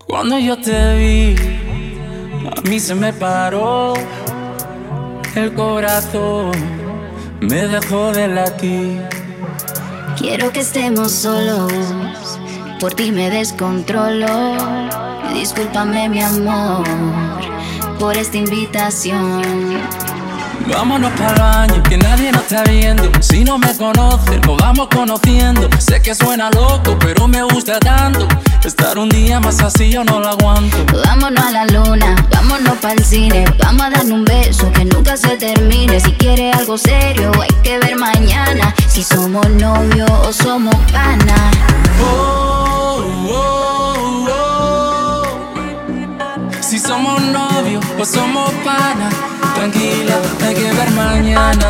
Cuando yo te vi, a mí se me paró el corazón, me dejó de latir. Quiero que estemos solos, por ti me descontrolo. Discúlpame mi amor, por esta invitación. Vámonos para el baño, que nadie nos está viendo. Si no me conocen, nos vamos conociendo. Sé que suena loco, pero me gusta tanto. Estar un día más así yo no lo aguanto. Vámonos a la luna, vámonos pa'l cine. Vamos a darle un beso que nunca se termine. Si quieres algo serio, hay que ver mañana si somos novios o somos panas. Oh, oh, oh. Si somos novios o somos panas, tranquila, hay que ver mañana.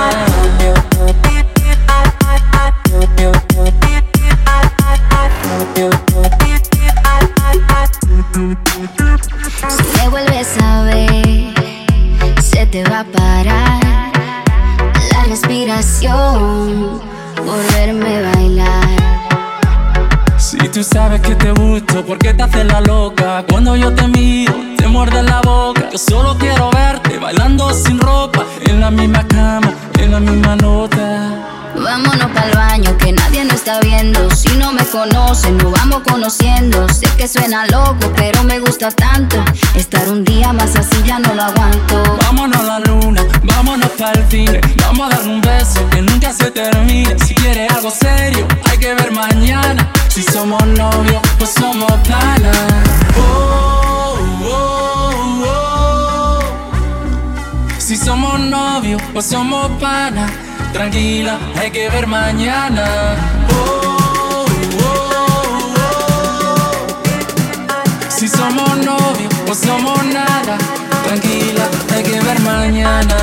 Si me vuelves a ver, se te va a parar la respiración por verme bailar. Si tú sabes que te gusto, ¿por qué te haces la loca? Cuando yo te miro, te muerde la boca. Yo solo quiero verte bailando sin ropa, en la misma cama, en la misma nota. Vámonos pa'l baño, que nadie nos está viendo. Si no me conocen, nos vamos conociendo. Sé que suena loco, pero me gusta tanto. Estar un día más así ya no lo aguanto. Vámonos a la luna, vámonos pa'l cine. Vamos a dar un beso que nunca se termine. Si quieres algo serio, hay que ver mañana. Si somos novios, pues somos panas. Oh, oh, oh. Si somos novios, pues somos panas. Tranquila, hay que ver mañana. Oh, oh, oh. Si somos novios o somos nada, tranquila, hay que ver mañana.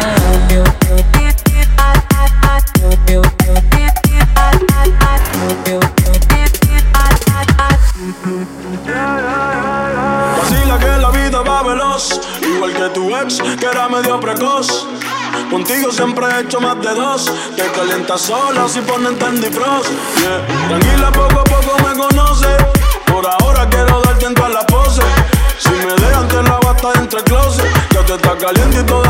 Vacila que la vida va veloz, igual que tu ex, que era medio precoz. Contigo siempre he hecho más de dos. Te calientas sola si ponen tendifrost, yeah. Tranquila, poco a poco me conoces. Por ahora quiero darte en todas las poses. Si me dejan te la basta entre closet. Ya te está caliente y toda